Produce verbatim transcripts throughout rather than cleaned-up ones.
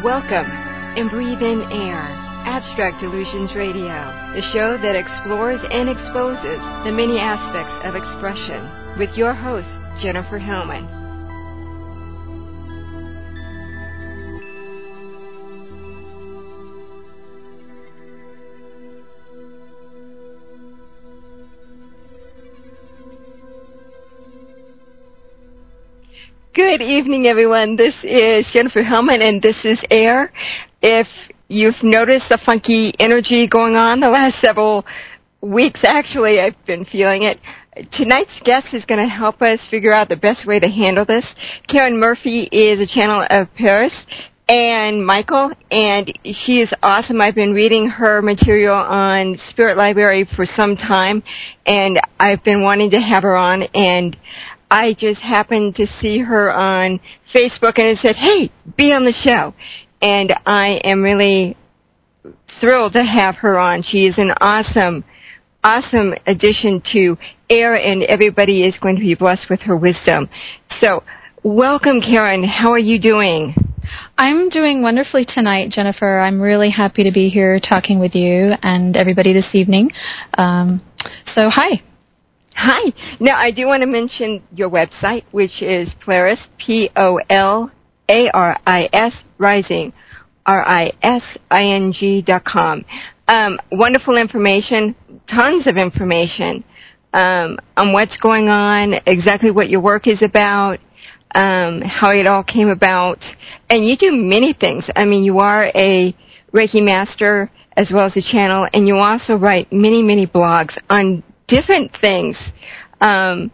Welcome and breathe in air. Abstract Illusions Radio, the show that explores and exposes the many aspects of expression, with your host, Jennifer Hellman. Good evening, everyone. This is Jennifer Hellman, and this is Air. If you've noticed the funky energy going on the last several weeks, actually, I've been feeling it. Tonight's guest is going to help us figure out the best way to handle this. Karen Murphy is a channel of Paris and Michael, and she is awesome. I've been reading her material on Spirit Library for some time, and I've been wanting to have her on, and I just happened to see her on Facebook, and it said, hey, be on the show. And I am really thrilled to have her on. She is an awesome, awesome addition to Air, and everybody is going to be blessed with her wisdom. So, welcome, Karen. How are you doing? I'm doing wonderfully tonight, Jennifer. I'm really happy to be here talking with you and everybody this evening. Um, so, hi. Hi. Now, I do want to mention your website, which is Polaris, P O L A R I S, Rising, R I S I N G dot com. Um, wonderful information, tons of information um, on what's going on, exactly what your work is about, um, how it all came about. And you do many things. I mean, you are a Reiki master as well as a channel, and you also write many, many blogs on different things, um,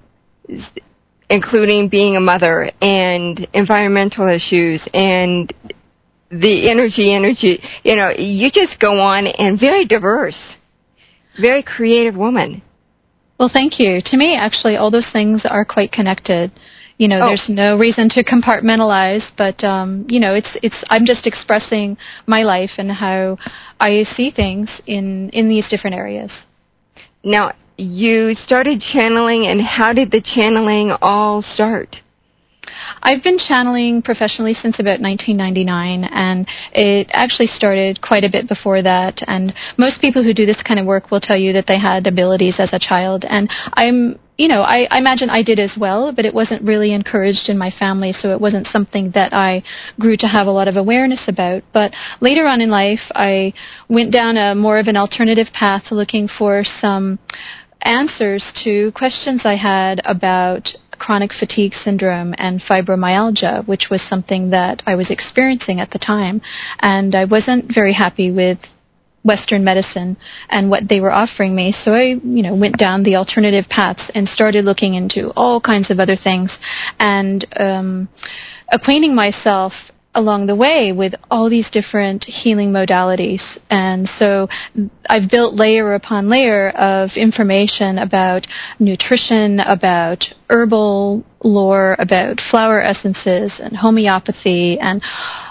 including being a mother and environmental issues and the energy, energy, you know, you just go on, and very diverse, very creative woman. Well, thank you. To me, actually, all those things are quite connected. You know, oh. There's no reason to compartmentalize, but, um, you know, it's, it's, I'm just expressing my life and how I see things in, in these different areas. Now, you started channeling, and how did the channeling all start? I've been channeling professionally since about nineteen ninety-nine, and it actually started quite a bit before that. And most people who do this kind of work will tell you that they had abilities as a child. And I'm, you know, I, I imagine I did as well, but it wasn't really encouraged in my family, so it wasn't something that I grew to have a lot of awareness about. But later on in life, I went down a more of an alternative path, looking for some answers to questions I had about chronic fatigue syndrome and fibromyalgia, which was something that I was experiencing at the time. And I wasn't very happy with Western medicine and what they were offering me. So I, you know, went down the alternative paths and started looking into all kinds of other things and um, acquainting myself along the way with all these different healing modalities. And so I've built layer upon layer of information about nutrition, about herbal lore, about flower essences and homeopathy, and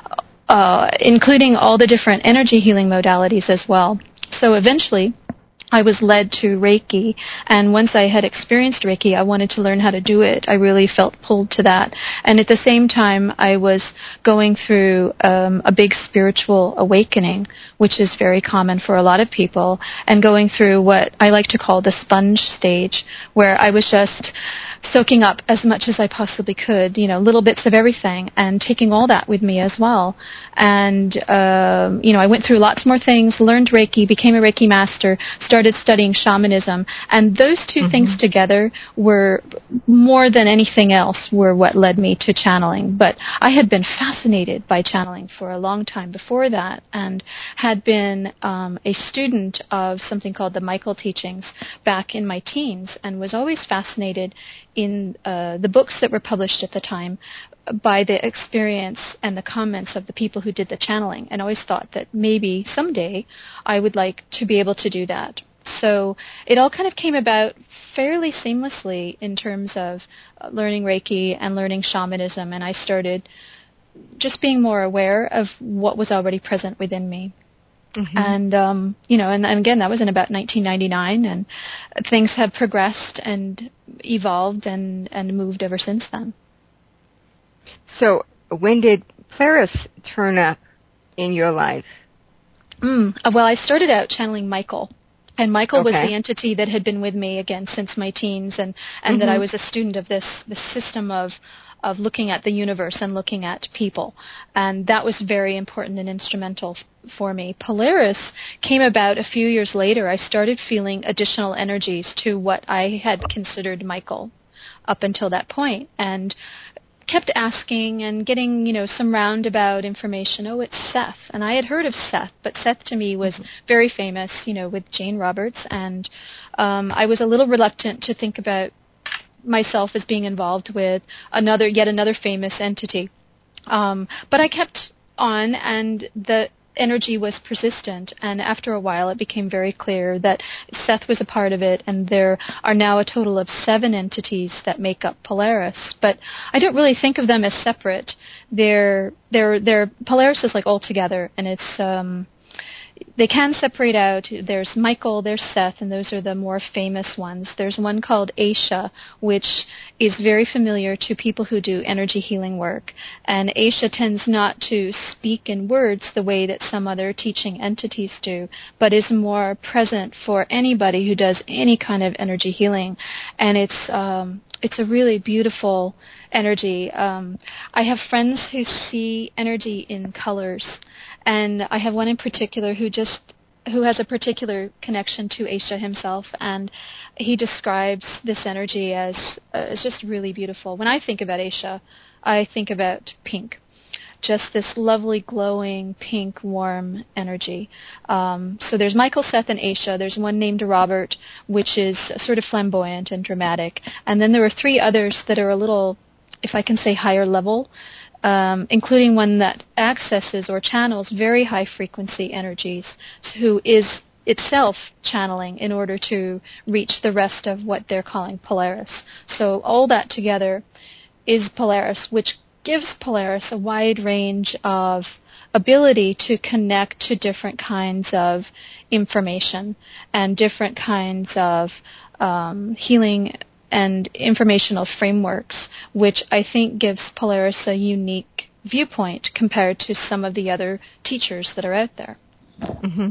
uh, including all the different energy healing modalities as well. So eventually I was led to Reiki, and once I had experienced Reiki, I wanted to learn how to do it. I really felt pulled to that. And at the same time, I was going through um, a big spiritual awakening, which is very common for a lot of people, and going through what I like to call the sponge stage, where I was just soaking up as much as I possibly could, you know, little bits of everything, and taking all that with me as well. And, um, you know, I went through lots more things, learned Reiki, became a Reiki master, started studying shamanism, and those two mm-hmm. things together were, more than anything else, were what led me to channeling. But I had been fascinated by channeling for a long time before that, and had been um, a student of something called the Michael teachings back in my teens, and was always fascinated in uh, the books that were published at the time by the experience and the comments of the people who did the channeling, and always thought that maybe someday I would like to be able to do that. So it all kind of came about fairly seamlessly in terms of learning Reiki and learning shamanism, and I started just being more aware of what was already present within me. Mm-hmm. And, um, you know, and, and again, that was in about nineteen ninety-nine, and things have progressed and evolved and, and moved ever since then. So when did Polaris turn up in your life? Mm, well, I started out channeling Michael. And Michael okay. was the entity that had been with me, again, since my teens, and, and mm-hmm. that I was a student of this, this system of of looking at the universe and looking at people. And that was very important and instrumental f- for me. Polaris came about a few years later. I started feeling additional energies to what I had considered Michael up until that point, and kept asking and getting, you know, some roundabout information. Oh, it's Seth. And I had heard of Seth, but Seth to me was very famous, you know, with Jane Roberts. And um, I was a little reluctant to think about myself as being involved with another, yet another famous entity. Um, but I kept on, and the energy was persistent, and after a while it became very clear that Seth was a part of it, and there are now a total of seven entities that make up Polaris. But I don't really think of them as separate. They're they're they're Polaris is like all together, and it's um they can separate out. There's Michael, there's Seth, and those are the more famous ones. There's one called Aisha, which is very familiar to people who do energy healing work. And Aisha tends not to speak in words the way that some other teaching entities do, but is more present for anybody who does any kind of energy healing. And it's um, it's a really beautiful energy. Um, I have friends who see energy in colors, and I have one in particular who just who has a particular connection to Aisha himself, and he describes this energy as uh, as just really beautiful. When I think about Aisha, I think about pink. Just this lovely, glowing, pink, warm energy. Um, so there's Michael, Seth, and Aisha. There's one named Robert, which is sort of flamboyant and dramatic. And then there are three others that are a little, if I can say, higher level, um, including one that accesses or channels very high-frequency energies, who is itself channeling in order to reach the rest of what they're calling Polaris. So all that together is Polaris, which gives Polaris a wide range of ability to connect to different kinds of information and different kinds of um, healing and informational frameworks, which I think gives Polaris a unique viewpoint compared to some of the other teachers that are out there. Mm-hmm.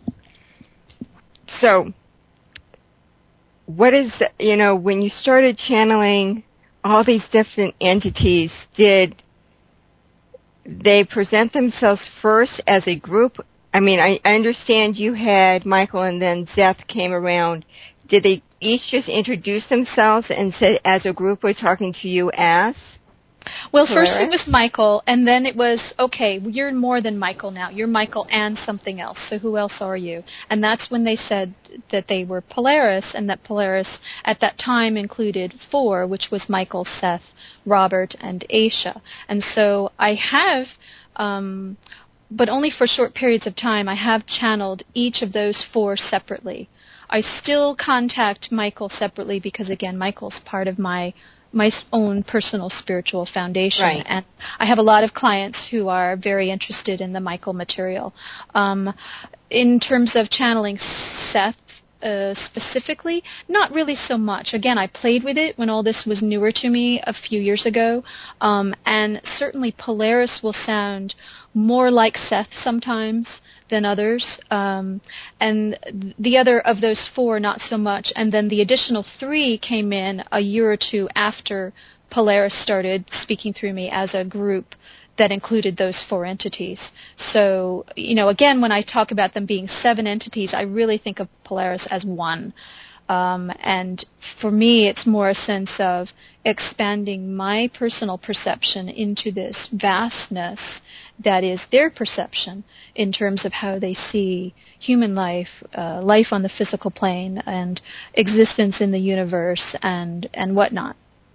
So, what is, you know, when you started channeling all these different entities, did they present themselves first as a group? I mean, I, I understand you had Michael and then Seth came around. Did they each just introduce themselves and said, as a group, we're talking to you as? Well, Polaris? first it was Michael, and then it was, okay, you're more than Michael now. You're Michael and something else, so who else are you? And that's when they said that they were Polaris, and that Polaris at that time included four, which was Michael, Seth, Robert, and Aisha. And so I have, um, but only for short periods of time, I have channeled each of those four separately. I still contact Michael separately because, again, Michael's part of my my own personal spiritual foundation. Right. And I have a lot of clients who are very interested in the Michael material. Um, in terms of channeling Seth uh, specifically, not really so much. Again, I played with it when all this was newer to me a few years ago. Um, and certainly Polaris will sound more like Seth sometimes than others, um, and the other of those four not so much, and then the additional three came in a year or two after Polaris started speaking through me as a group that included those four entities. So, you know, again, when I talk about them being seven entities, I really think of Polaris as one. Um, and for me, it's more a sense of expanding my personal perception into this vastness that is their perception in terms of how they see human life, uh, life on the physical plane, and existence in the universe, and, and whatnot.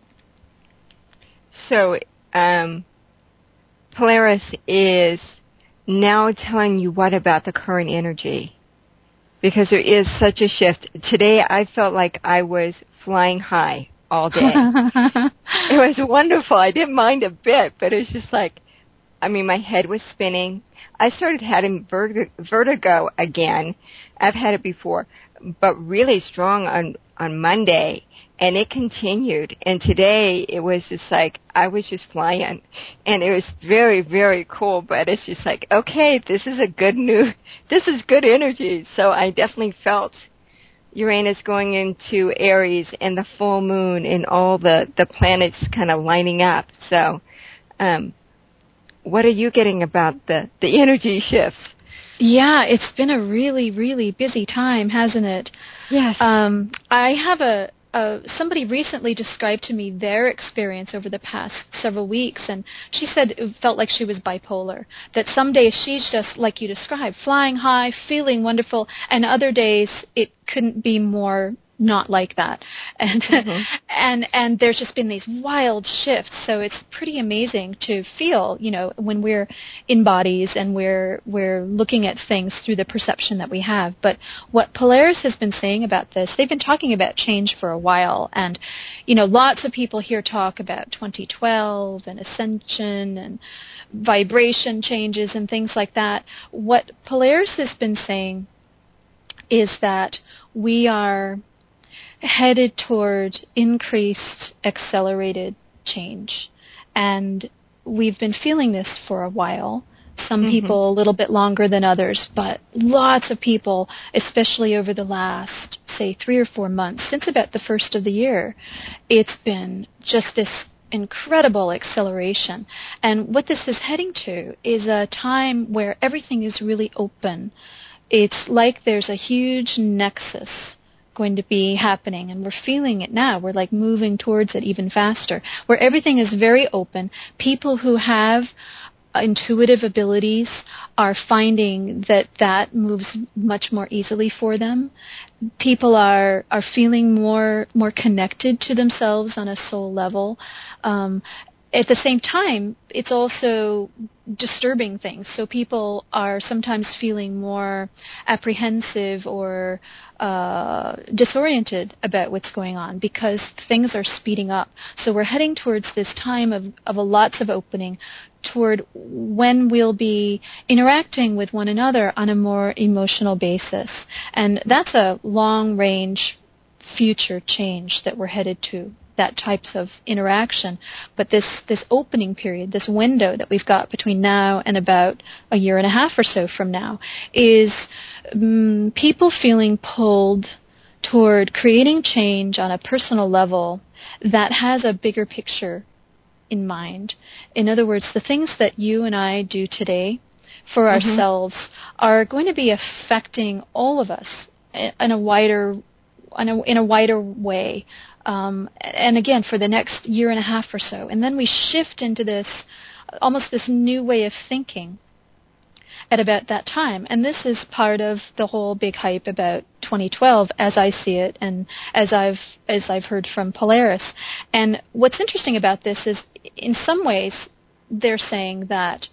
So, um, Polaris is now telling you what about the current energy? Because there is such a shift. Today I felt like I was flying high all day. It was wonderful. I didn't mind a bit, but it was just like, I mean, my head was spinning. I started having vertigo, vertigo again. I've had it before, but really strong on on Monday, and it continued. And today it was just like, I was just flying. And it was very, very cool. But it's just like, okay, this is a good new, this is good energy. So I definitely felt Uranus going into Aries and the full moon and all the, the planets kind of lining up. So um, what are you getting about the, the energy shifts? Yeah, it's been a really, really busy time, hasn't it? Yes. Um, I have a... Uh, somebody recently described to me their experience over the past several weeks, and she said it felt like she was bipolar, that some days she's just, like you described, flying high, feeling wonderful, and other days it couldn't be more not like that. And mm-hmm. and and there's just been these wild shifts, so it's pretty amazing to feel, you know, when we're in bodies and we're we're looking at things through the perception that we have. But what Polaris has been saying about this, they've been talking about change for a while, and you know, lots of people here talk about twenty twelve and ascension and vibration changes and things like that. What Polaris has been saying is that we are headed toward increased, accelerated change. And we've been feeling this for a while. Some mm-hmm. people a little bit longer than others, but lots of people, especially over the last, say, three or four months, since about the first of the year, it's been just this incredible acceleration. And what this is heading to is a time where everything is really open. It's like there's a huge nexus going to be happening, and we're feeling it now. We're like moving towards it even faster, where everything is very open. People who have intuitive abilities are finding that that moves much more easily for them. People are are feeling more more connected to themselves on a soul level. Um, At the same time, it's also disturbing things. So people are sometimes feeling more apprehensive or uh, disoriented about what's going on because things are speeding up. So we're heading towards this time of, of a lots of opening, toward when we'll be interacting with one another on a more emotional basis. And that's a long-range future change that we're headed to, that types of interaction. But this, this opening period, this window that we've got between now and about a year and a half or so from now, is um, people feeling pulled toward creating change on a personal level that has a bigger picture in mind. In other words, the things that you and I do today for mm-hmm. ourselves are going to be affecting all of us in a wider in a, in a wider way. Um, and again, for the next year and a half or so. And then we shift into this, almost this new way of thinking at about that time. And this is part of the whole big hype about twenty twelve, as I see it, and as I've as I've heard from Polaris. And what's interesting about this is, in some ways, they're saying that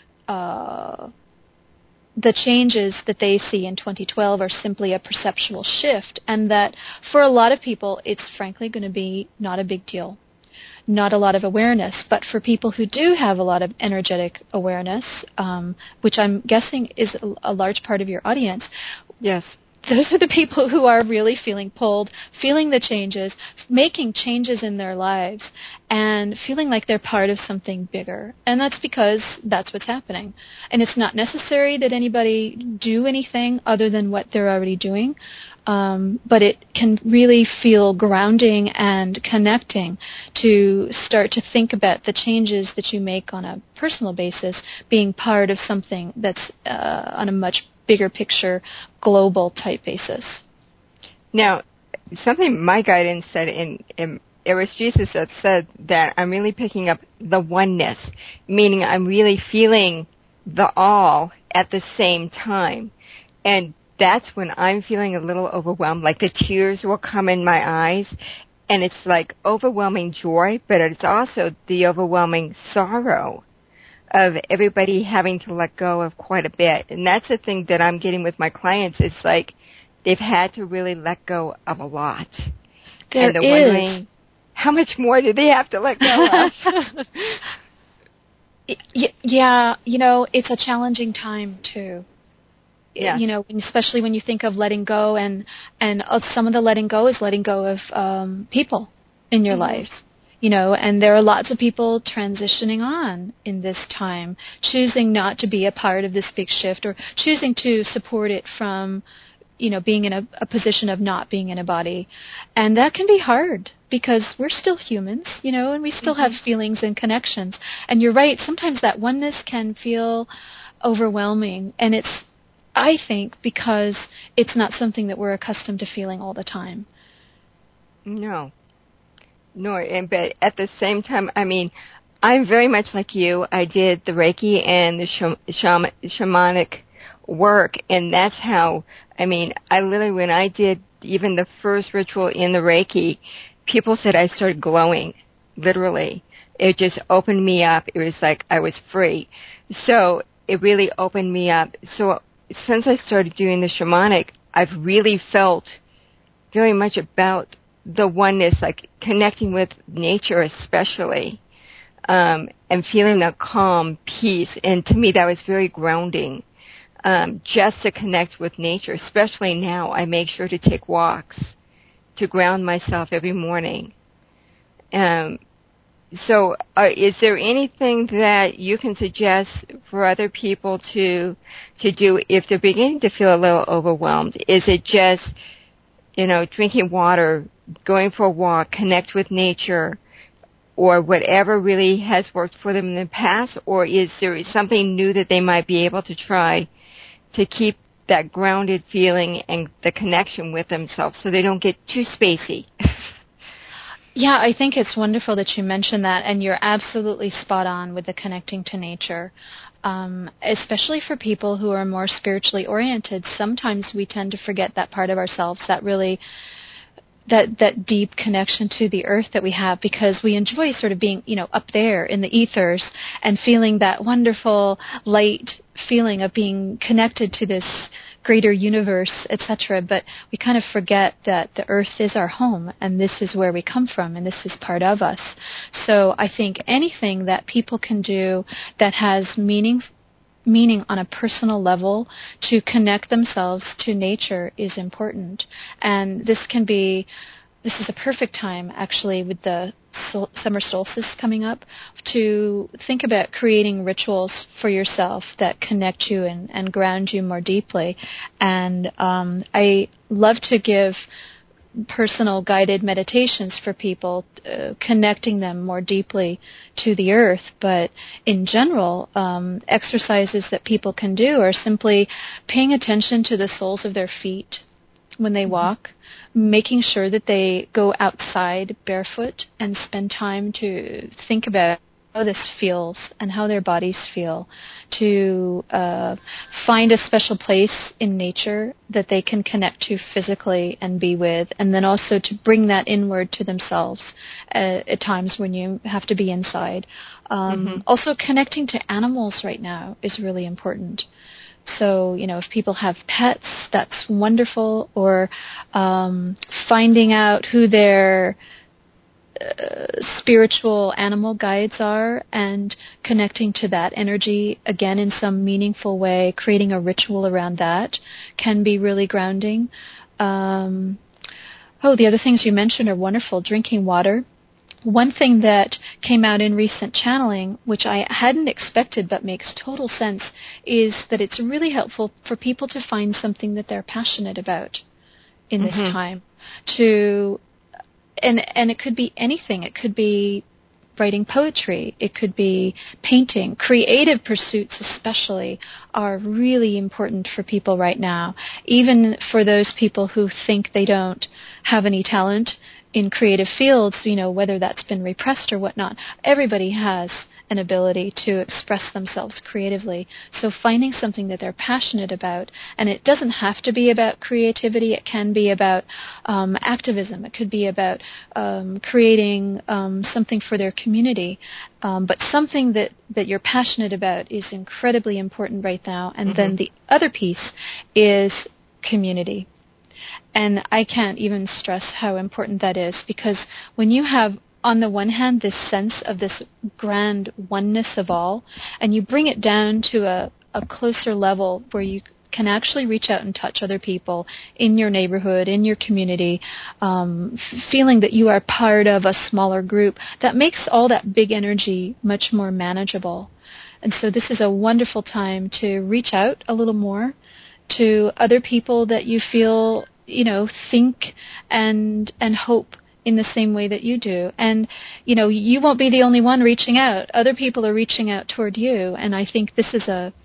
uh, the changes that they see in twenty twelve are simply a perceptual shift, and that for a lot of people, it's frankly going to be not a big deal, not a lot of awareness. But for people who do have a lot of energetic awareness, um, which I'm guessing is a, a large part of your audience, yes, those are the people who are really feeling pulled, feeling the changes, making changes in their lives, and feeling like they're part of something bigger. And that's because that's what's happening. And it's not necessary that anybody do anything other than what they're already doing, um, but it can really feel grounding and connecting to start to think about the changes that you make on a personal basis being part of something that's uh, on a much bigger picture, global type basis. Now, something my guidance said in, in it was Jesus that said that I'm really picking up the oneness, meaning I'm really feeling the all at the same time. And that's when I'm feeling a little overwhelmed, like the tears will come in my eyes, and it's like overwhelming joy, but it's also the overwhelming sorrow of everybody having to let go of quite a bit. And that's the thing that I'm getting with my clients. It's like they've had to really let go of a lot. There and they're is. wondering, how much more do they have to let go of? Yeah, you know, it's a challenging time, too. Yes. You know, especially when you think of letting go, and and uh, some of the letting go is letting go of um, people in your mm-hmm. lives. You know, and there are lots of people transitioning on in this time, choosing not to be a part of this big shift, or choosing to support it from, you know, being in a, a position of not being in a body. And that can be hard because we're still humans, you know, and we still mm-hmm. have feelings and connections. And you're right, sometimes that oneness can feel overwhelming. And it's, I think, because it's not something that we're accustomed to feeling all the time. No. No, and but at the same time, I mean, I'm very much like you. I did the Reiki and the shaman, shamanic work, and that's how, I mean, I literally, when I did even the first ritual in the Reiki, people said I started glowing, literally. It just opened me up. It was like I was free. So it really opened me up. So since I started doing the shamanic, I've really felt very much about the oneness, like connecting with nature especially, um, and feeling that calm peace. And to me, that was very grounding, um, just to connect with nature. Especially now, I make sure to take walks to ground myself every morning. Um, so uh, is there anything that you can suggest for other people to to do if they're beginning to feel a little overwhelmed? Is it just, you know, drinking water, going for a walk, connect with nature, or whatever really has worked for them in the past? Or is there something new that they might be able to try to keep that grounded feeling and the connection with themselves so they don't get too spacey? Yeah, I think it's wonderful that you mentioned that, and you're absolutely spot on with the connecting to nature. Um, especially for people who are more spiritually oriented, sometimes we tend to forget that part of ourselves, that really, that that deep connection to the earth that we have, because we enjoy sort of being, you know, up there in the ethers and feeling that wonderful light feeling of being connected to this greater universe, et cetera. But we kind of forget that the earth is our home, and this is where we come from, and this is part of us. So I think anything that people can do that has meaning meaning on a personal level to connect themselves to nature is important. And this can be, this is a perfect time actually with the sol- summer solstice coming up to think about creating rituals for yourself that connect you and, and ground you more deeply. And um, I love to give personal guided meditations for people, uh, connecting them more deeply to the earth. But in general, um, exercises that people can do are simply paying attention to the soles of their feet when they walk, mm-hmm. making sure that they go outside barefoot and spend time to think about how this feels and how their bodies feel, to uh, find a special place in nature that they can connect to physically and be with, and then also to bring that inward to themselves uh, at times when you have to be inside. Um, mm-hmm. Also, connecting to animals right now is really important. So, you know, if people have pets, that's wonderful, or um, finding out who their Uh, spiritual animal guides are and connecting to that energy again in some meaningful way, creating a ritual around that can be really grounding. Um, oh, the other things you mentioned are wonderful. Drinking water. One thing that came out in recent channeling, which I hadn't expected but makes total sense, is that it's really helpful for people to find something that they're passionate about in mm-hmm. this time. To And and it could be anything. It could be writing poetry. It could be painting. Creative pursuits especially are really important for people right now. Even for those people who think they don't have any talent in creative fields, you know, whether that's been repressed or whatnot, everybody has an ability to express themselves creatively. So finding something that they're passionate about, and it doesn't have to be about creativity, it can be about um, activism, it could be about um, creating um, something for their community, um, but something that, that you're passionate about is incredibly important right now. And mm-hmm. then the other piece is community. And I can't even stress how important that is, because when you have, on the one hand, this sense of this grand oneness of all, and you bring it down to a, a closer level where you can actually reach out and touch other people in your neighborhood, in your community, um, f- feeling that you are part of a smaller group, that makes all that big energy much more manageable. And so this is a wonderful time to reach out a little more to other people that you feel, you know, think and and hope in the same way that you do. And, you know, you won't be the only one reaching out. Other people are reaching out toward you. And I think this is a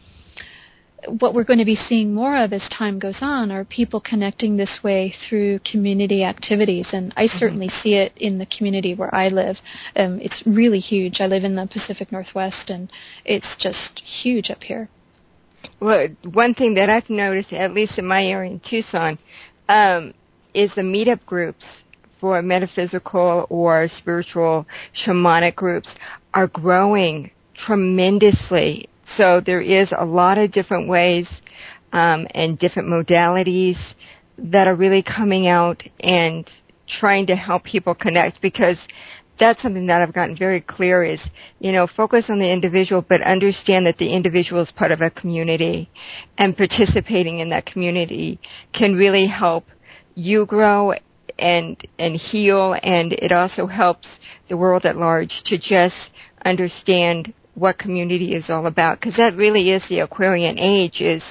what we're going to be seeing more of as time goes on are people connecting this way through community activities. And I mm-hmm. certainly see it in the community where I live. Um, it's really huge. I live in the Pacific Northwest, and it's just huge up here. Well, one thing that I've noticed, at least in my area in Tucson, um, is the meetup groups for metaphysical or spiritual shamanic groups are growing tremendously. So there is a lot of different ways um, and different modalities that are really coming out and trying to help people connect, because that's something that I've gotten very clear is, you know, focus on the individual, but understand that the individual is part of a community, and participating in that community can really help you grow and and heal, and it also helps the world at large to just understand what community is all about, because that really is the Aquarian age, is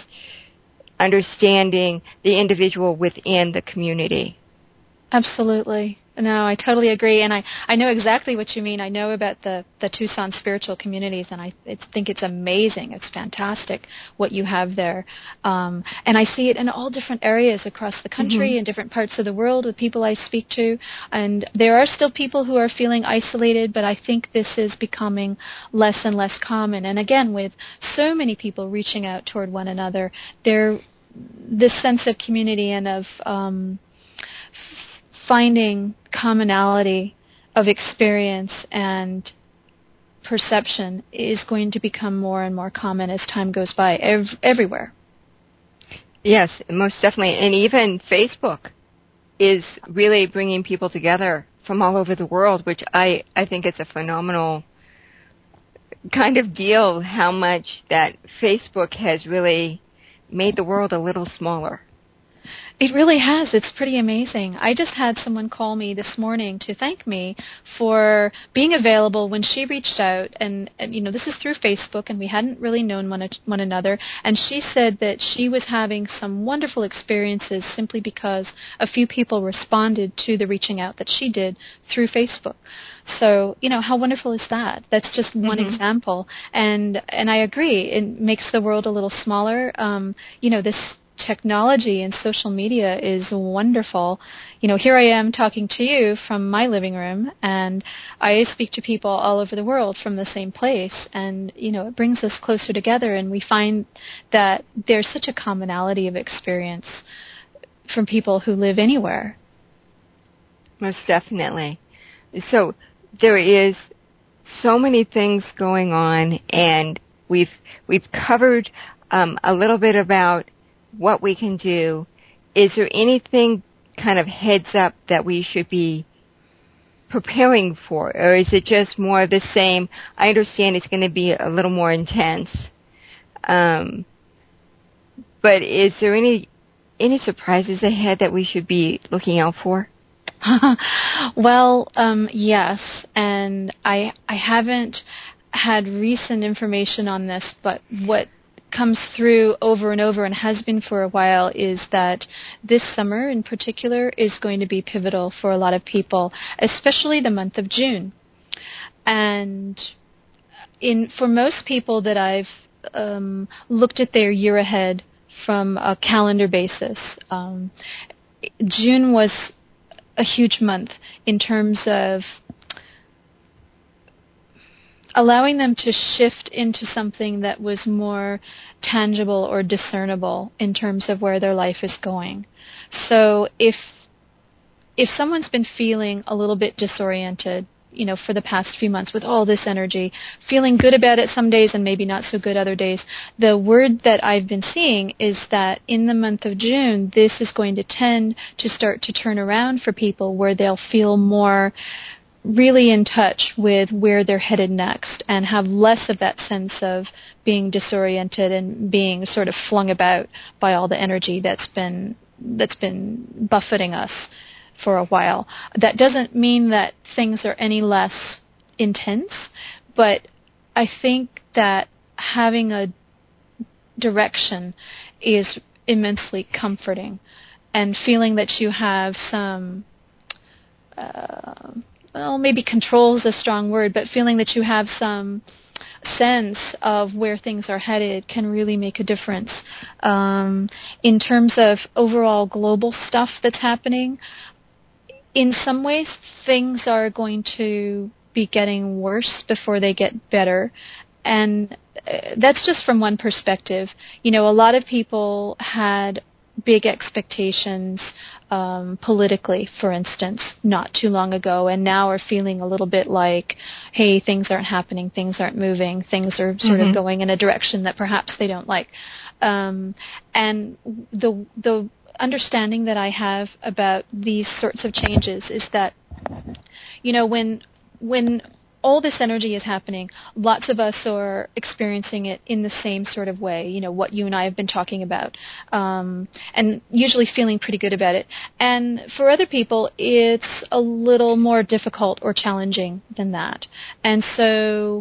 understanding the individual within the community. Absolutely. No, I totally agree, and I, I know exactly what you mean. I know about the, the Tucson spiritual communities, and I it's, think it's amazing. It's fantastic what you have there. Um, and I see it in all different areas across the country and mm-hmm. different parts of the world with people I speak to. And there are still people who are feeling isolated, but I think this is becoming less and less common. And again, with so many people reaching out toward one another, there this sense of community and of um, finding commonality of experience and perception is going to become more and more common as time goes by ev- everywhere. Yes, most definitely. And even Facebook is really bringing people together from all over the world, which I, I think it's a phenomenal kind of deal, how much that Facebook has really made the world a little smaller. It really has. It's pretty amazing. I just had someone call me this morning to thank me for being available when she reached out, and, and you know, this is through Facebook, and we hadn't really known one, one another, and she said that she was having some wonderful experiences simply because a few people responded to the reaching out that she did through Facebook. So, you know, how wonderful is that? That's just one mm-hmm. example. And and I agree. It makes the world a little smaller. Um, you know, this technology and social media is wonderful. You know, here I am talking to you from my living room, and I speak to people all over the world from the same place, and, you know, it brings us closer together, and we find that there's such a commonality of experience from people who live anywhere. Most definitely. So there is so many things going on, and we've we've covered um, a little bit about what we can do. Is there anything kind of heads up that we should be preparing for, or is it just more the same? I understand it's going to be a little more intense, um, but is there any any surprises ahead that we should be looking out for? Well, um, yes, and I I haven't had recent information on this, but what comes through over and over and has been for a while is that this summer in particular is going to be pivotal for a lot of people, especially the month of June. And in for most people that I've um, looked at their year ahead from a calendar basis, um, June was a huge month in terms of allowing them to shift into something that was more tangible or discernible in terms of where their life is going. So if if someone's been feeling a little bit disoriented, you know, for the past few months with all this energy, feeling good about it some days and maybe not so good other days, the word that I've been seeing is that in the month of June, this is going to tend to start to turn around for people where they'll feel more really in touch with where they're headed next and have less of that sense of being disoriented and being sort of flung about by all the energy that's been that's been buffeting us for a while. That doesn't mean that things are any less intense, but I think that having a direction is immensely comforting, and feeling that you have some uh, well, maybe control is a strong word, but feeling that you have some sense of where things are headed can really make a difference. Um, in terms of overall global stuff that's happening, in some ways things are going to be getting worse before they get better. And uh, that's just from one perspective. You know, a lot of people had big expectations um, politically, for instance, not too long ago, and now are feeling a little bit like, hey, things aren't happening, things aren't moving, things are sort mm-hmm. of going in a direction that perhaps they don't like. Um, and the the understanding that I have about these sorts of changes is that, you know, when when all this energy is happening, lots of us are experiencing it in the same sort of way, you know, what you and I have been talking about, um, and usually feeling pretty good about it. And for other people, it's a little more difficult or challenging than that. And so,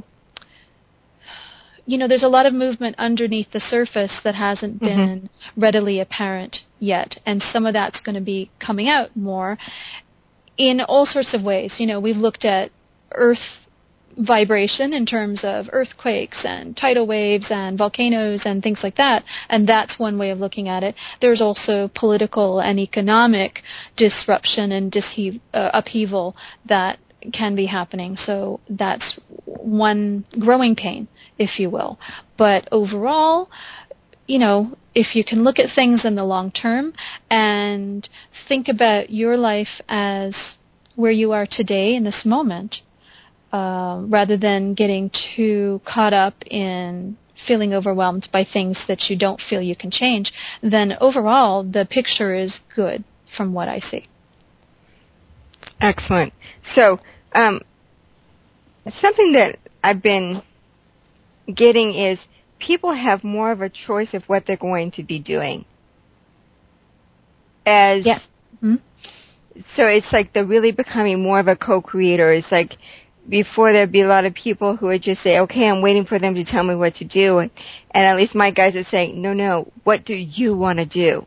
you know, there's a lot of movement underneath the surface that hasn't mm-hmm. been readily apparent yet, and some of that's going to be coming out more in all sorts of ways. You know, we've looked at Earth vibration in terms of earthquakes and tidal waves and volcanoes and things like that, and that's one way of looking at it. There's also political and economic disruption and dishe- uh, upheaval that can be happening, so that's one growing pain, if you will. But overall, you know, if you can look at things in the long term and think about your life as where you are today in this moment, Uh, rather than getting too caught up in feeling overwhelmed by things that you don't feel you can change, then overall the picture is good from what I see. Excellent. So um, something that I've been getting is people have more of a choice of what they're going to be doing. As yeah. Mm-hmm. So it's like they're really becoming more of a co-creator. It's like before there'd be a lot of people who would just say, okay, I'm waiting for them to tell me what to do. And at least my guys are saying, no, no, what do you want to do?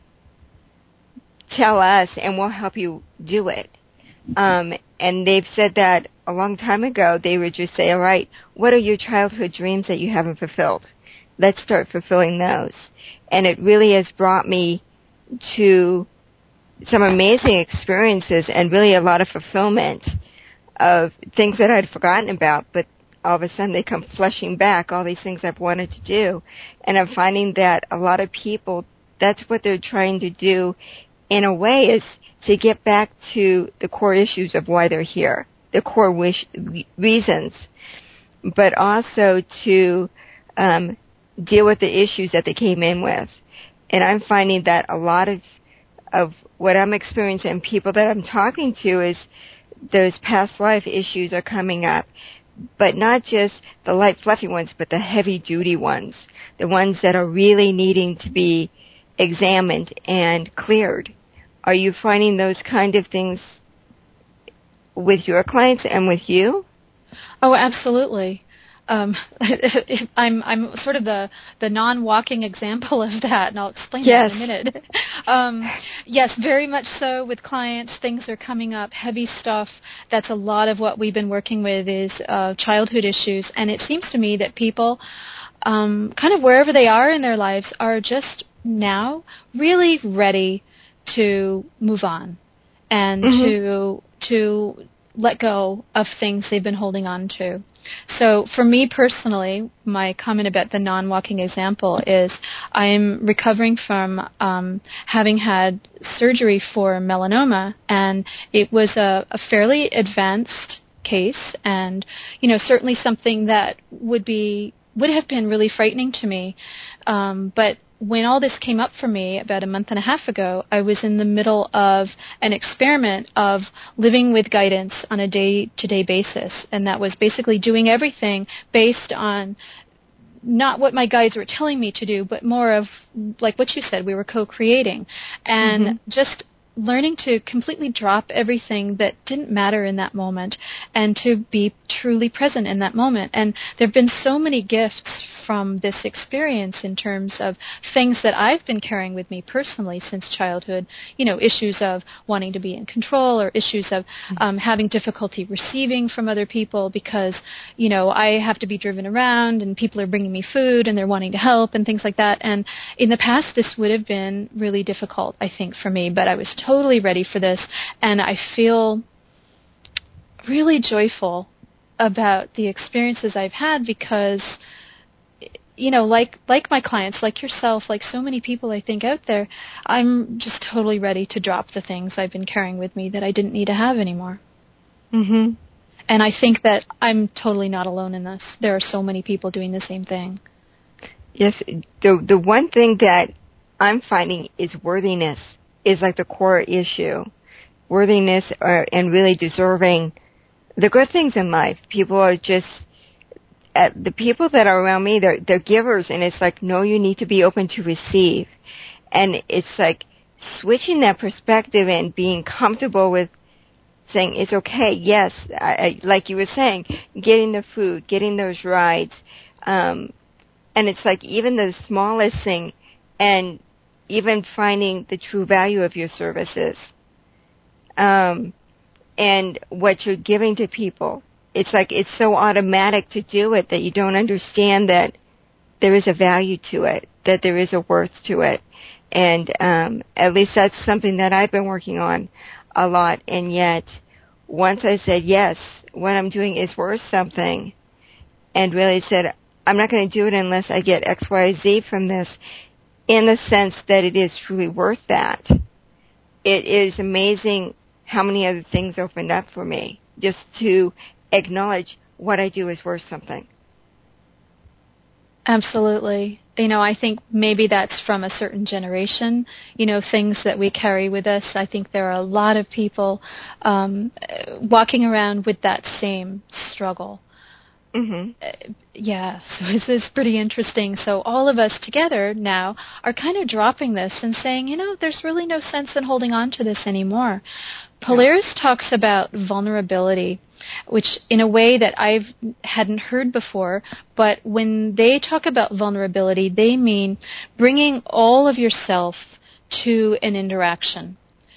Tell us and we'll help you do it. Um, and they've said that a long time ago. They would just say, all right, what are your childhood dreams that you haven't fulfilled? Let's start fulfilling those. And it really has brought me to some amazing experiences and really a lot of fulfillment of things that I'd forgotten about, but all of a sudden they come flushing back, all these things I've wanted to do. And I'm finding that a lot of people, that's what they're trying to do in a way, is to get back to the core issues of why they're here, the core wish, reasons, but also to um, deal with the issues that they came in with. And I'm finding that a lot of, of what I'm experiencing and people that I'm talking to is those past life issues are coming up, but not just the light fluffy ones, but the heavy duty ones, the ones that are really needing to be examined and cleared. Are you finding those kind of things with your clients and with you? Oh, absolutely. Um, I'm I'm sort of the, the non-walking example of that, and I'll explain yes. that in a minute. um, yes, very much so with clients. Things are coming up, heavy stuff. That's a lot of what we've been working with is uh, childhood issues, and it seems to me that people, um, kind of wherever they are in their lives, are just now really ready to move on and mm-hmm. to to let go of things they've been holding on to. So for me personally, my comment about the non-walking example is I'm recovering from um, having had surgery for melanoma, and it was a, a fairly advanced case, and you know certainly something that would be would have been really frightening to me, um, but when all this came up for me about a month and a half ago, I was in the middle of an experiment of living with guidance on a day-to-day basis. And that was basically doing everything based on not what my guides were telling me to do, but more of, like what you said, we were co-creating. And mm-hmm. just learning to completely drop everything that didn't matter in that moment and to be truly present in that moment. And there have been so many gifts from this experience in terms of things that I've been carrying with me personally since childhood, you know, issues of wanting to be in control or issues of um, having difficulty receiving from other people because, you know, I have to be driven around and people are bringing me food and they're wanting to help and things like that. And in the past, this would have been really difficult, I think, for me, but I was totally ready for this, and I feel really joyful about the experiences I've had because, you know, like like my clients, like yourself, like so many people I think out there, I'm just totally ready to drop the things I've been carrying with me that I didn't need to have anymore. Mm-hmm. And I think that I'm totally not alone in this. There are so many people doing the same thing. Yes, the the one thing that I'm finding is worthiness is like the core issue. Worthiness are, and really deserving the good things in life. People are just, uh, the people that are around me, they're, they're givers, and it's like, no, you need to be open to receive. And it's like switching that perspective and being comfortable with saying, it's okay, yes, I, I, like you were saying, getting the food, getting those rides. Um, and it's like even the smallest thing, and even finding the true value of your services um, and what you're giving to people. It's like it's so automatic to do it that you don't understand that there is a value to it, that there is a worth to it. And um, at least that's something that I've been working on a lot. And yet, once I said, yes, what I'm doing is worth something, and really said, I'm not going to do it unless I get X, Y, Z from this, in the sense that it is truly worth that. It is amazing how many other things opened up for me just to acknowledge what I do is worth something. Absolutely. You know, I think maybe that's from a certain generation, you know, things that we carry with us. I think there are a lot of people um, walking around with that same struggle. Mm-hmm. Uh, yeah, so this is pretty interesting. So all of us together now are kind of dropping this and saying, you know, there's really no sense in holding on to this anymore. Polaris yeah. talks about vulnerability, which in a way that I hadn't heard before, but when they talk about vulnerability, they mean bringing all of yourself to an interaction.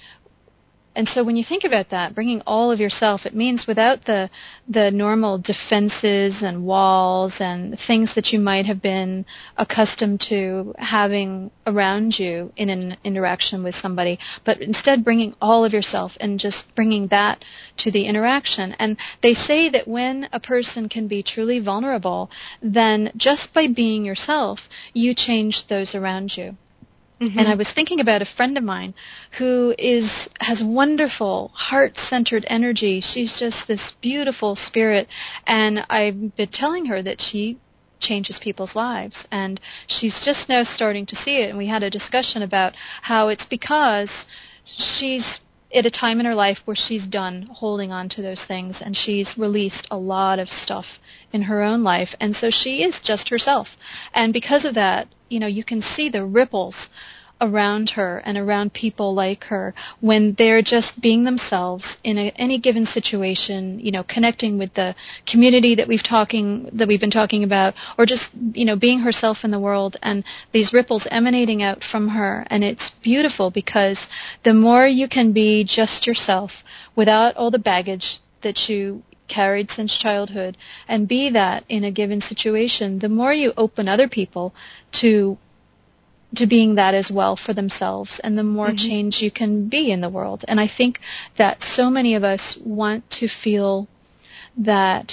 And so when you think about that, bringing all of yourself, it means without the the normal defenses and walls and things that you might have been accustomed to having around you in an interaction with somebody, but instead bringing all of yourself and just bringing that to the interaction. And they say that when a person can be truly vulnerable, then just by being yourself, you change those around you. Mm-hmm. And I was thinking about a friend of mine who is has wonderful, heart-centered energy. She's just this beautiful spirit. And I've been telling her that she changes people's lives. And she's just now starting to see it. And we had a discussion about how it's because she's at a time in her life where she's done holding on to those things, and she's released a lot of stuff in her own life, and so she is just herself. And because of that, you know, you can see the ripples around her and around people like her when they're just being themselves in a, any given situation, you know, connecting with the community that we've talking that we've been talking about, or just, you know, being herself in the world, and these ripples emanating out from her. And it's beautiful because the more you can be just yourself without all the baggage that you carried since childhood, and be that in a given situation, the more you open other people to to being that as well for themselves, and the more mm-hmm. change you can be in the world. And I think that so many of us want to feel that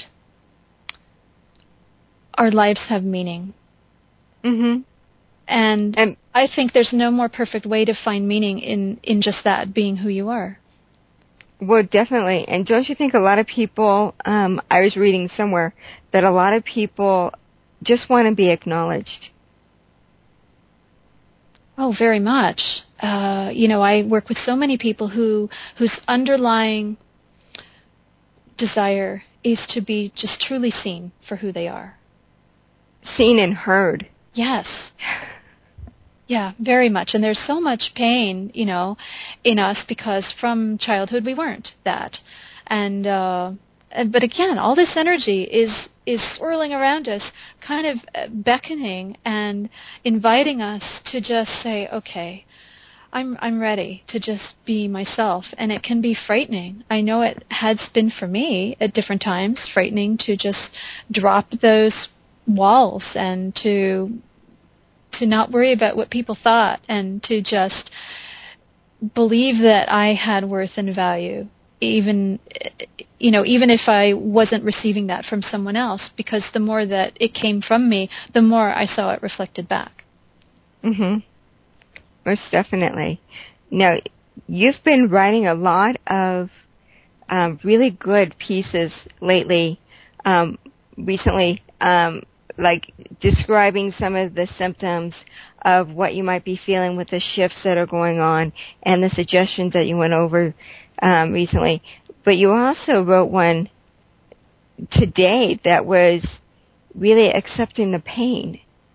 our lives have meaning. Mm-hmm. And, and I think there's no more perfect way to find meaning in, in just that, being who you are. Well, definitely. And don't you think a lot of people, um, I was reading somewhere, that a lot of people just want to be acknowledged. Oh, very much. Uh, you know, I work with so many people who whose underlying desire is to be just truly seen for who they are. Seen and heard. Yes. Yeah, very much. And there's so much pain, you know, in us because from childhood we weren't that. And uh, but again, all this energy is is swirling around us, kind of beckoning and inviting us to just say, okay, I'm I'm ready to just be myself. And it can be frightening. I know it has been for me at different times, frightening to just drop those walls and to to not worry about what people thought and to just believe that I had worth and value, even, you know, even if I wasn't receiving that from someone else, because the more that it came from me, the more I saw it reflected back. Mm-hmm. Most definitely. Now, you've been writing a lot of um, really good pieces lately, um, recently, um, like describing some of the symptoms of what you might be feeling with the shifts that are going on and the suggestions that you went over um, recently. But you also wrote one today that was really accepting the pain.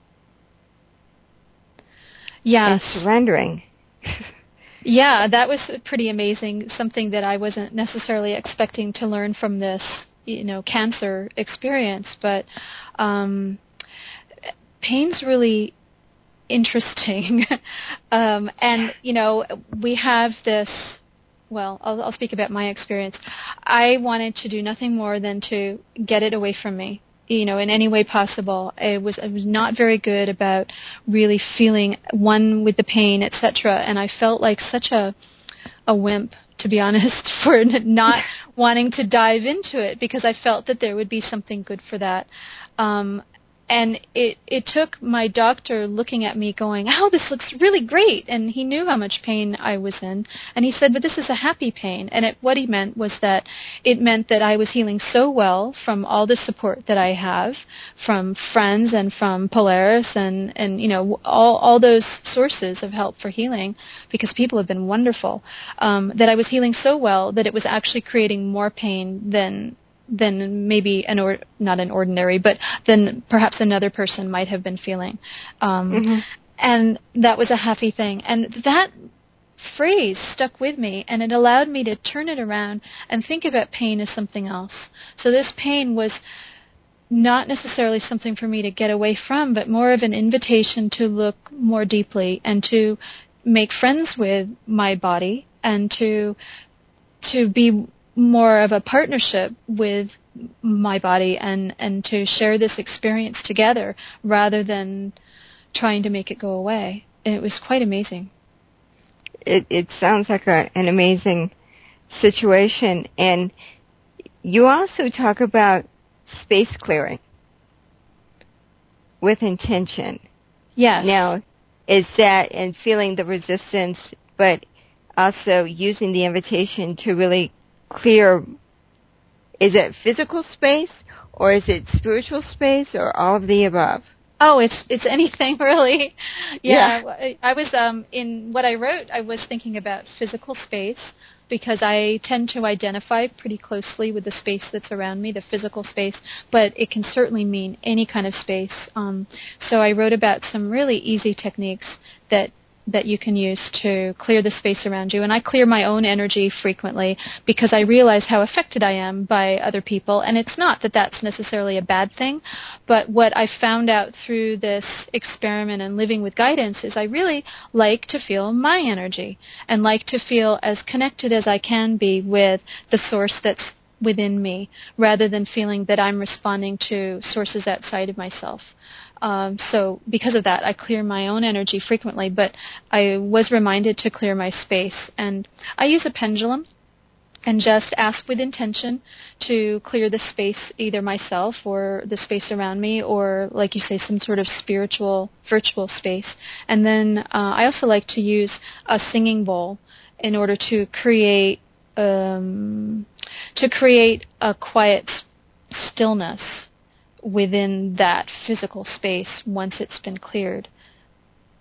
Yeah. And surrendering. Yeah, that was pretty amazing, something that I wasn't necessarily expecting to learn from this, you know, cancer experience. But um, pain's really interesting. um, and, you know, we have this, well, I'll, I'll speak about my experience. I wanted to do nothing more than to get it away from me, you know, in any way possible. I was I was not very good about really feeling one with the pain, et cetera. And I felt like such a a wimp, to be honest, for not wanting to dive into it because I felt that there would be something good for that. Um, And it, it took my doctor looking at me going, oh, this looks really great. And he knew how much pain I was in. And he said, but this is a happy pain. And it, what he meant was that it meant that I was healing so well from all the support that I have from friends and from Polaris and, and you know, all, all those sources of help for healing, because people have been wonderful, um, that I was healing so well that it was actually creating more pain than than maybe an or not an ordinary, but than perhaps another person might have been feeling. Um, mm-hmm. And that was a happy thing. And that phrase stuck with me, and it allowed me to turn it around and think about pain as something else. So this pain was not necessarily something for me to get away from, but more of an invitation to look more deeply and to make friends with my body and to to be more of a partnership with my body and, and to share this experience together rather than trying to make it go away. And it was quite amazing. It, it sounds like a, an amazing situation. And you also talk about space clearing with intention. Yes. Now, is that and feeling the resistance, but also using the invitation to really clear, is it physical space or is it spiritual space or all of the above? Oh, it's it's anything really. Yeah, yeah. I, I was um in what I wrote. I was thinking about physical space because I tend to identify pretty closely with the space that's around me, the physical space. But it can certainly mean any kind of space. Um, so I wrote about some really easy techniques that. that you can use to clear the space around you. And I clear my own energy frequently because I realize how affected I am by other people. And it's not that that's necessarily a bad thing, but what I found out through this experiment and living with guidance is I really like to feel my energy and like to feel as connected as I can be with the source that's within me, rather than feeling that I'm responding to sources outside of myself. Um, so because of that, I clear my own energy frequently, but I was reminded to clear my space. And I use a pendulum and just ask with intention to clear the space, either myself or the space around me, or, like you say, some sort of spiritual, virtual space. And then uh, I also like to use a singing bowl in order to create um, to create a quiet stillness within that physical space once it's been cleared.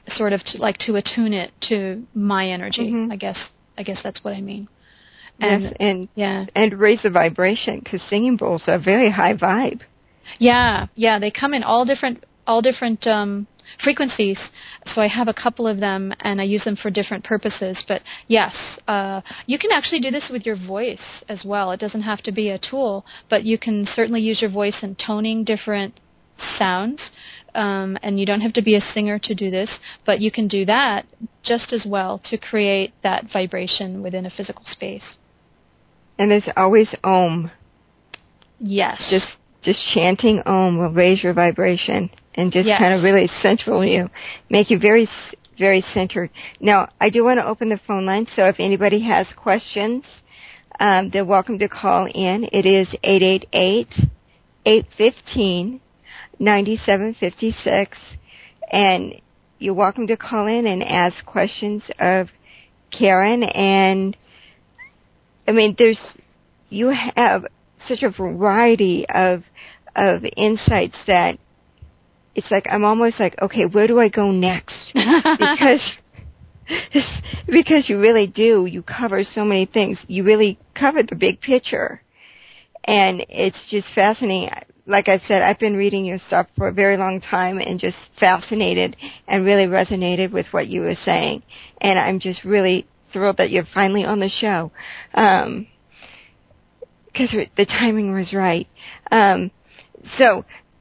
sort of to, like to attune it to my energy. Mm-hmm. I guess I guess that's what I mean. And, yes, and yeah, and raise the vibration, because singing bowls are very high vibe. Yeah, yeah, they come in all different all different um, frequencies. So I have a couple of them, and I use them for different purposes. But yes, uh, you can actually do this with your voice as well. It doesn't have to be a tool, but you can certainly use your voice in toning different sounds. Um, and you don't have to be a singer to do this, but you can do that just as well to create that vibration within a physical space. And there's always Om. Yes. Just just chanting Om will raise your vibration and just yes. kind of really central you, make you very, very centered. Now, I do want to open the phone line, so if anybody has questions, um, they're welcome to call in. It is eight eight eight, eight one five, nine seven five six, and you're welcome to call in and ask questions of Karen. And I mean, there's you have such a variety of of insights that it's like I'm almost like, okay, where do I go next? because because you really do. You cover so many things. You really cover the big picture, and it's just fascinating. Like I said, I've been reading your stuff for a very long time and just fascinated and really resonated with what you were saying. And I'm just really thrilled that you're finally on the show. Um, because the timing was right. Um, so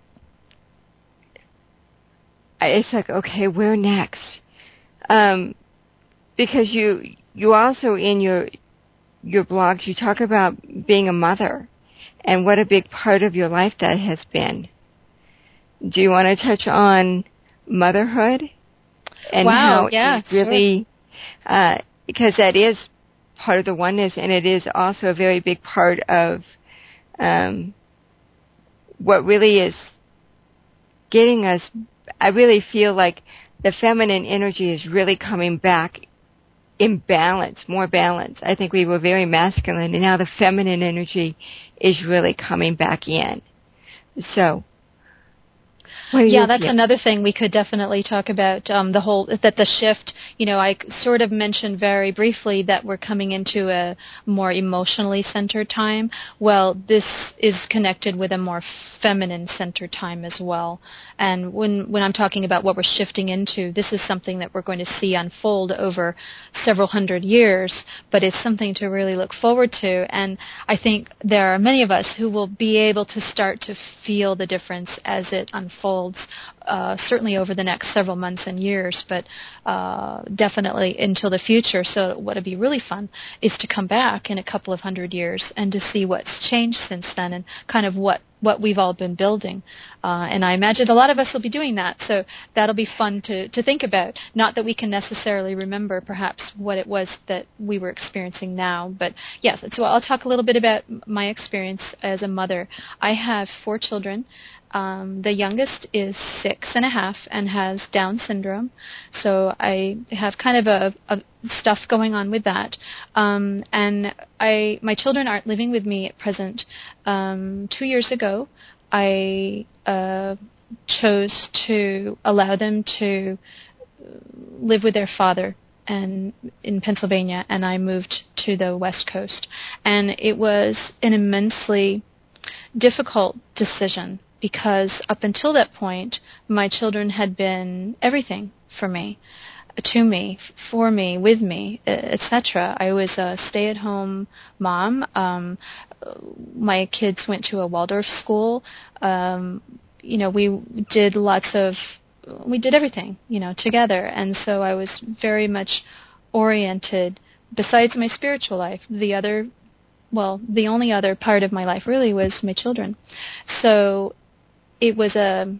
it's like, okay, where next? Um, because you you also in your your blogs you talk about being a mother and what a big part of your life that has been. Do you want to touch on motherhood and wow, how yeah, it really sure. uh, because that is part of the oneness, and it is also a very big part of um, what really is getting us. I really feel like the feminine energy is really coming back in balance, more balance. I think we were very masculine, and now the feminine energy is really coming back in. So, yeah, that's another thing we could definitely talk about, um, the whole, that the shift, you know, I sort of mentioned very briefly that we're coming into a more emotionally centered time. Well, this is connected with a more feminine centered time as well. And when, when I'm talking about what we're shifting into, this is something that we're going to see unfold over several hundred years, but it's something to really look forward to. And I think there are many of us who will be able to start to feel the difference as it unfolds. Uh, certainly over the next several months and years, but uh, definitely until the future. So what would be really fun is to come back in a couple of hundred years and to see what's changed since then and kind of what, what we've all been building. Uh, and I imagine a lot of us will be doing that, so that'll be fun to, to think about. Not that we can necessarily remember perhaps what it was that we were experiencing now, but yes, so I'll talk a little bit about my experience as a mother. I have four children. Um, the youngest is six and a half and has Down syndrome, so I have kind of a, a stuff going on with that. Um, and I, my children aren't living with me at present. Um, two years ago, I uh, chose to allow them to live with their father and in Pennsylvania, and I moved to the West Coast. And it was an immensely difficult decision, because up until that point, my children had been everything for me, to me, for me, with me, et cetera. I was a stay-at-home mom. Um, my kids went to a Waldorf school. Um, you know, we did lots of, we did everything, you know, together. And so I was very much oriented, besides my spiritual life, the other, well, the only other part of my life really was my children. So it was a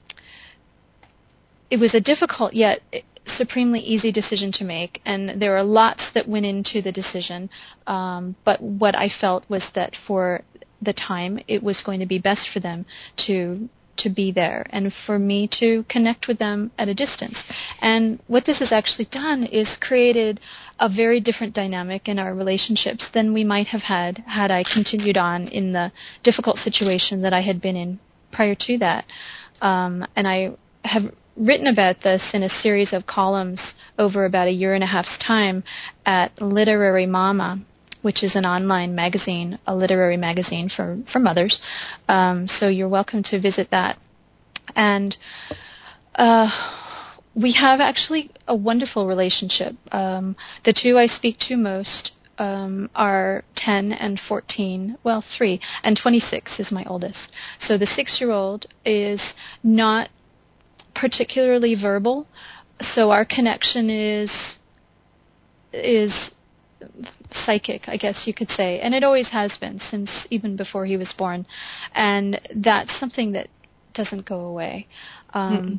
it was a difficult yet supremely easy decision to make, and there were lots that went into the decision. Um, but what I felt was that for the time, it was going to be best for them to to be there, and for me to connect with them at a distance. And what this has actually done is created a very different dynamic in our relationships than we might have had had I continued on in the difficult situation that I had been in prior to that. Um, and I have written about this in a series of columns over about a year and a half's time at Literary Mama, which is an online magazine, a literary magazine for, for mothers. Um, so you're welcome to visit that. And uh, we have actually a wonderful relationship. Um, the two I speak to most um, are ten and fourteen, well, three, and twenty-six is my oldest. So the six-year-old is not particularly verbal, so our connection is is psychic, I guess you could say, and it always has been since even before he was born, and that's something that doesn't go away. Um, mm-hmm.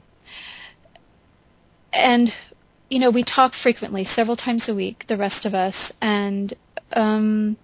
And you know, we talk frequently, several times a week, the rest of us, and um,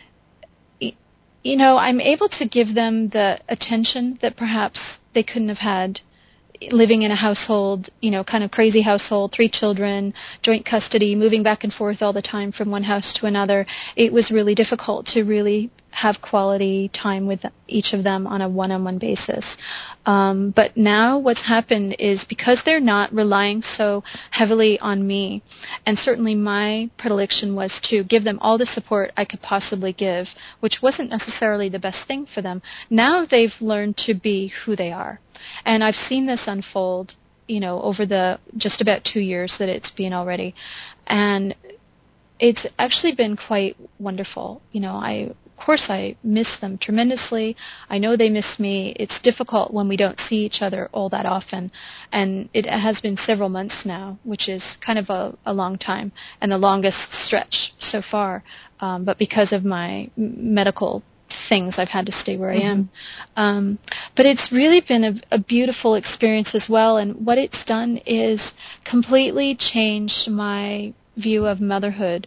y- you know, I'm able to give them the attention that perhaps they couldn't have had living in a household, you know, kind of crazy household, three children, joint custody, moving back and forth all the time from one house to another. It was really difficult to really have quality time with each of them on a one-on-one basis. Um, but now what's happened is because they're not relying so heavily on me, and certainly my predilection was to give them all the support I could possibly give, which wasn't necessarily the best thing for them. Now they've learned to be who they are. And I've seen this unfold, you know, over the just about two years that it's been already. And it's actually been quite wonderful. You know, I, of course, I miss them tremendously. I know they miss me. It's difficult when we don't see each other all that often. And it has been several months now, which is kind of a, a long time and the longest stretch so far. Um, but because of my medical things, I've had to stay where mm-hmm. I am. Um, but it's really been a, a beautiful experience as well. And what it's done is completely changed my view of motherhood.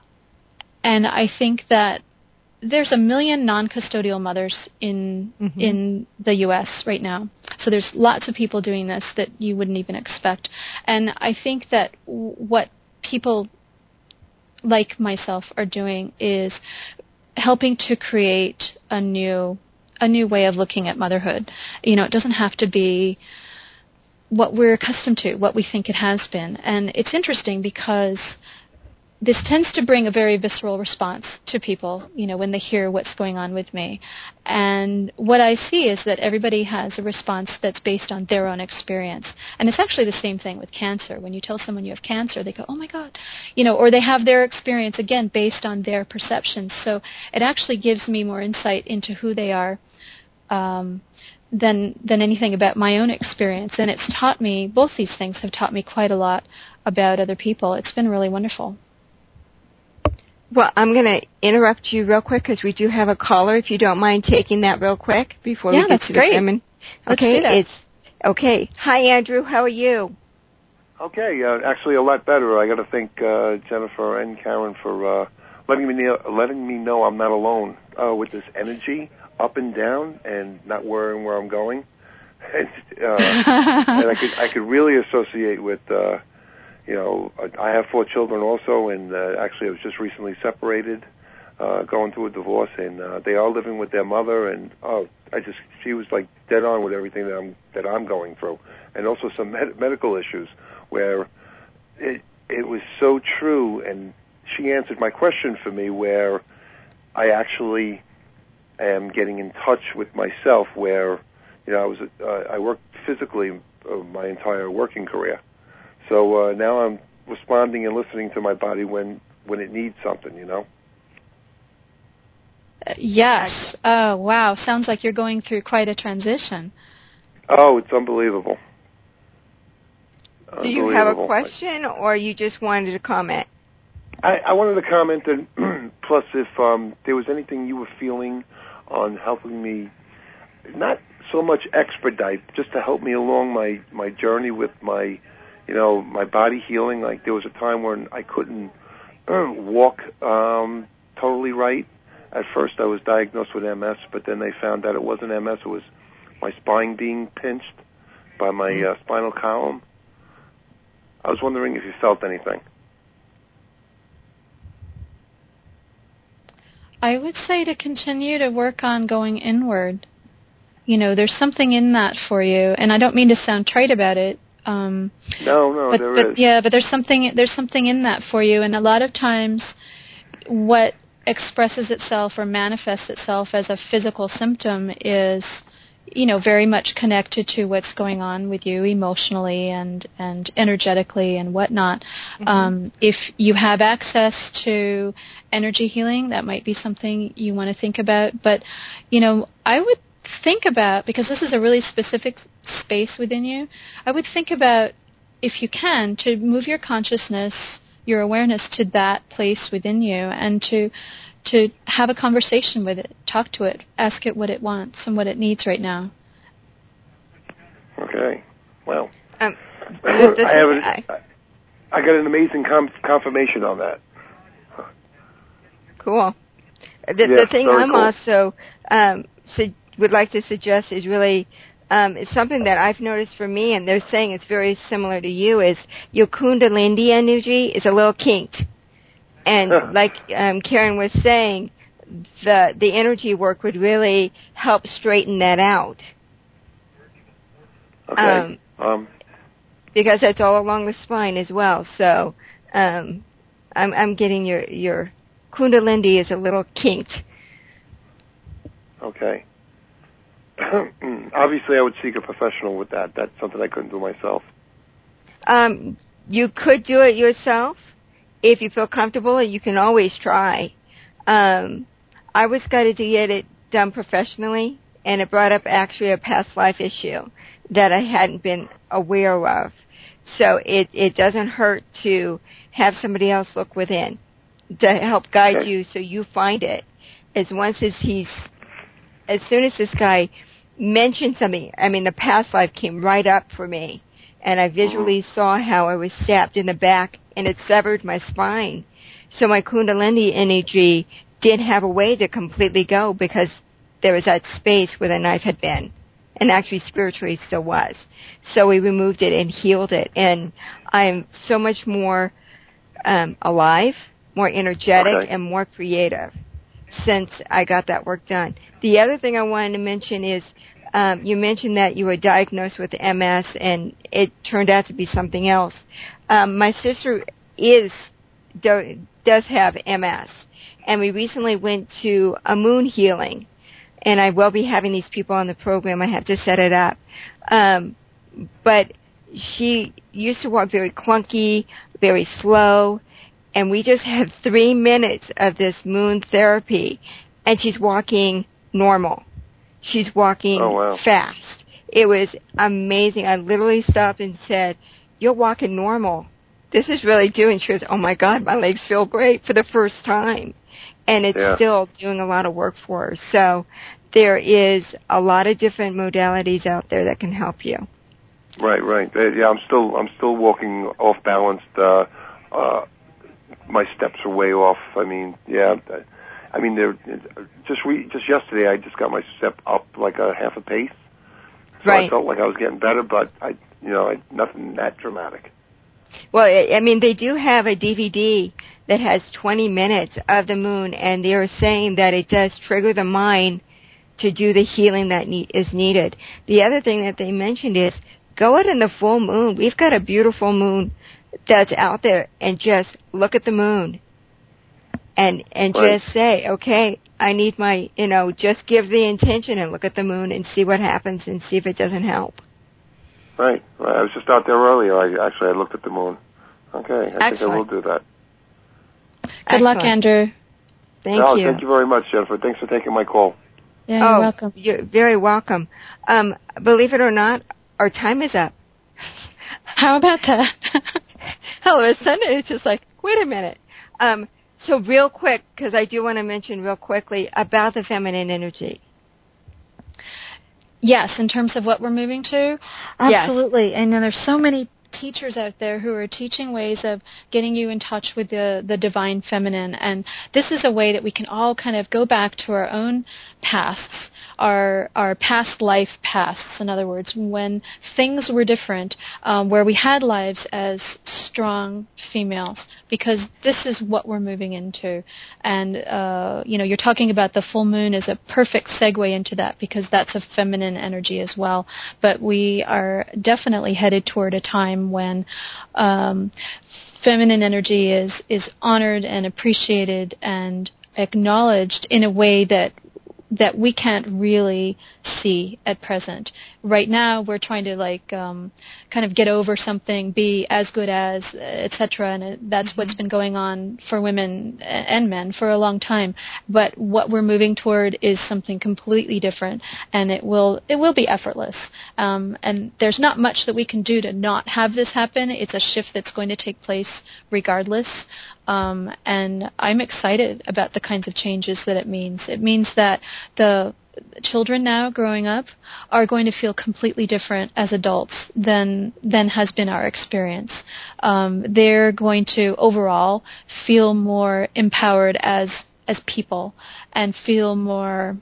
And I think that there's a million non-custodial mothers in mm-hmm. in the U S right now. So there's lots of people doing this that you wouldn't even expect. And I think that w- what people like myself are doing is helping to create a new a new way of looking at motherhood. You know, it doesn't have to be what we're accustomed to, what we think it has been. And it's interesting because this tends to bring a very visceral response to people, you know, when they hear what's going on with me. And what I see is that everybody has a response that's based on their own experience. And it's actually the same thing with cancer. When you tell someone you have cancer, they go, oh my God, you know, or they have their experience, again, based on their perceptions. So it actually gives me more insight into who they are um, than than anything about my own experience. And it's taught me, both these things have taught me quite a lot about other people. It's been really wonderful. Well, I'm going to interrupt you real quick because we do have a caller. If you don't mind taking that real quick before yeah, we get to great. the feminine. Let's okay, do that. it's okay. Hi, Andrew. How are you? Okay, uh, actually a lot better. I got to thank uh, Jennifer and Karen for uh, letting me know, letting me know I'm not alone uh, with this energy up and down and not worrying where I'm going. and, uh, and I could I could really associate with. Uh, You know, I have four children also, and uh, actually I was just recently separated, uh, going through a divorce, and uh, they are living with their mother, and oh, I just, she was like dead on with everything that I'm, that I'm going through, and also some med- medical issues where it, it was so true, and she answered my question for me where I actually am getting in touch with myself where, you know, I was, uh, I worked physically uh, my entire working career. So uh, now I'm responding and listening to my body when, when it needs something, you know? Uh, yes. Oh, wow. Sounds like you're going through quite a transition. Oh, it's unbelievable. Do you have a question, or you just wanted to comment? I, I wanted to comment, and plus if um, there was anything you were feeling on helping me, not so much expedite, just to help me along my, my journey with my... You know, my body healing, like there was a time when I couldn't uh, walk um, totally right. At first I was diagnosed with M S, but then they found that it wasn't M S, it was my spine being pinched by my uh, spinal column. I was wondering if you felt anything. I would say to continue to work on going inward. You know, there's something in that for you, and I don't mean to sound trite about it, Um, no, no, but, there but, is. Yeah, but there's something there's something in that for you, and a lot of times, what expresses itself or manifests itself as a physical symptom is, you know, very much connected to what's going on with you emotionally and, and energetically and whatnot. Mm-hmm. Um, if you have access to energy healing, that might be something you want to think about. But, you know, I would think about, because this is a really specific space within you, I would think about, if you can, to move your consciousness, your awareness to that place within you, and to to have a conversation with it, talk to it, ask it what it wants and what it needs right now. Okay. Well, um, I, have an, I, I got an amazing com- confirmation on that. Cool. The, yes, the thing I'm cool. also um, su- would like to suggest is really um, it's something that I've noticed for me, and they're saying it's very similar to you, is your Kundalini energy is a little kinked. And like um, Karen was saying, the the energy work would really help straighten that out. Okay. Um, um, because that's all along the spine as well. So um, I'm, I'm getting your your Kundalini is a little kinked. Okay. Obviously, I would seek a professional with that. That's something I couldn't do myself. Um, you could do it yourself. If you feel comfortable, you can always try. Um, I was guided to get it done professionally, and it brought up actually a past life issue that I hadn't been aware of. So it, it doesn't hurt to have somebody else look within to help guide okay. you so you find it. As once as he's, as soon as this guy mentioned something, I mean, the past life came right up for me, and I visually mm-hmm. saw how I was stabbed in the back, and it severed my spine. So my Kundalini energy did have a way to completely go because there was that space where the knife had been, and actually spiritually still was. So we removed it and healed it, and I am so much more um, alive, more energetic, okay. and more creative since I got that work done. The other thing I wanted to mention is um, you mentioned that you were diagnosed with M S, and it turned out to be something else. Um, my sister is do, does have M S, and we recently went to a moon healing, and I will be having these people on the program. I have to set it up. Um, but she used to walk very clunky, very slow, and we just had three minutes of this moon therapy, and she's walking normal. She's walking oh, wow. fast. It was amazing. I literally stopped and said, "You're walking normal. This is really doing." She goes, "Oh, my God, my legs feel great for the first time." And it's yeah. still doing a lot of work for her. So there is a lot of different modalities out there that can help you. Right, right. Uh, yeah, I'm still I'm still walking off balanced. Uh, uh, my steps are way off. I mean, yeah. I mean, they're just re- just yesterday. I just got my step up like a half a pace, so right. I felt like I was getting better. But I, you know, I, nothing that dramatic. Well, I mean, they do have a D V D that has twenty minutes of the moon, and they are saying that it does trigger the mind to do the healing that ne- is needed. The other thing that they mentioned is go out in the full moon. We've got a beautiful moon that's out there, and just look at the moon and and right. just say, okay, I need my, you know, just give the intention and look at the moon and see what happens and see if it doesn't help. Right, right. I was just out there earlier. I actually I looked at the moon. Okay, I Excellent. think I will do that. Good Excellent. luck, Andrew. Thank no, you. Thank you very much, Jennifer. Thanks for taking my call. Yeah, oh, you're welcome. You're very welcome. Um, believe it or not, our time is up. How about that? All of a sudden, it's just like, wait a minute. Um, so real quick, because I do want to mention real quickly about the feminine energy. Yes, in terms of what we're moving to, absolutely. Yes. And then there's so many teachers out there who are teaching ways of getting you in touch with the, the divine feminine. And this is a way that we can all kind of go back to our own pasts, our our past life pasts, in other words, when things were different, um, where we had lives as strong females, because this is what we're moving into. And, uh, you know, you're talking about the full moon as a perfect segue into that, because that's a feminine energy as well. But we are definitely headed toward a time when um, feminine energy is, is honored and appreciated and acknowledged in a way that that we can't really see at present. Right now, we're trying to like um, kind of get over something, be as good as, et cetera, and that's mm-hmm. what's been going on for women and men for a long time. But what we're moving toward is something completely different, and it will it will be effortless. Um, and there's not much that we can do to not have this happen. It's a shift that's going to take place regardless. Um, and I'm excited about the kinds of changes that it means. It means that the children now growing up are going to feel completely different as adults than than has been our experience. Um, they're going to overall feel more empowered as as people and feel more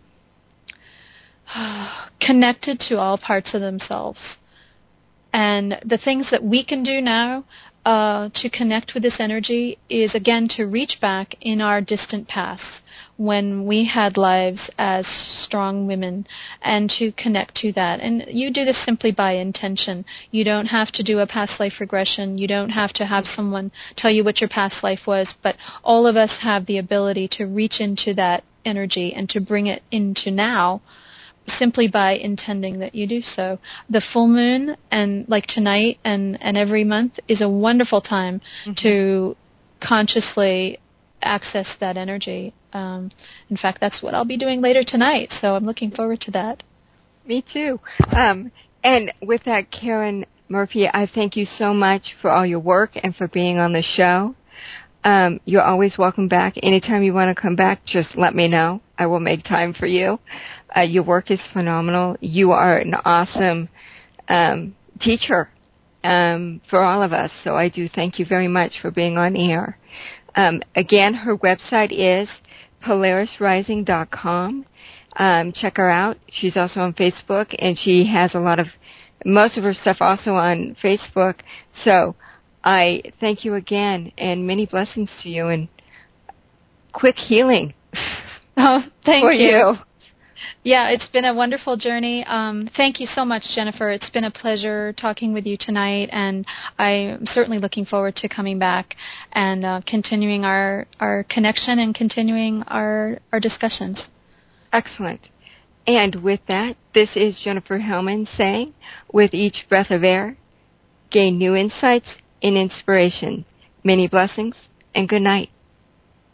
uh, connected to all parts of themselves. And the things that we can do now Uh, to connect with this energy is, again, to reach back in our distant past when we had lives as strong women, and to connect to that. And you do this simply by intention. You don't have to do a past life regression. You don't have to have someone tell you what your past life was. But all of us have the ability to reach into that energy and to bring it into now, simply by intending that you do so. The full moon, and like tonight and, and every month, is a wonderful time mm-hmm. to consciously access that energy. Um, in fact, that's what I'll be doing later tonight, so I'm looking forward to that. Me too. Um, and with that, Karen Murphy, I thank you so much for all your work and for being on the show. Um, you're always welcome back. Anytime you want to come back, just let me know. I will make time for you. Uh, your work is phenomenal. You are an awesome um, teacher um, for all of us. So I do thank you very much for being on air. Um, again, her website is polaris rising dot com. Um, check her out. She's also on Facebook, and she has a lot of, most of her stuff also on Facebook. So I thank you again, and many blessings to you, and quick healing. Oh, thank for you. you. Yeah, it's been a wonderful journey. Um, thank you so much, Jennifer. It's been a pleasure talking with you tonight, and I'm certainly looking forward to coming back and uh, continuing our, our connection and continuing our, our discussions. Excellent. And with that, this is Jennifer Hellman saying, with each breath of air, gain new insights and inspiration. Many blessings, and good night.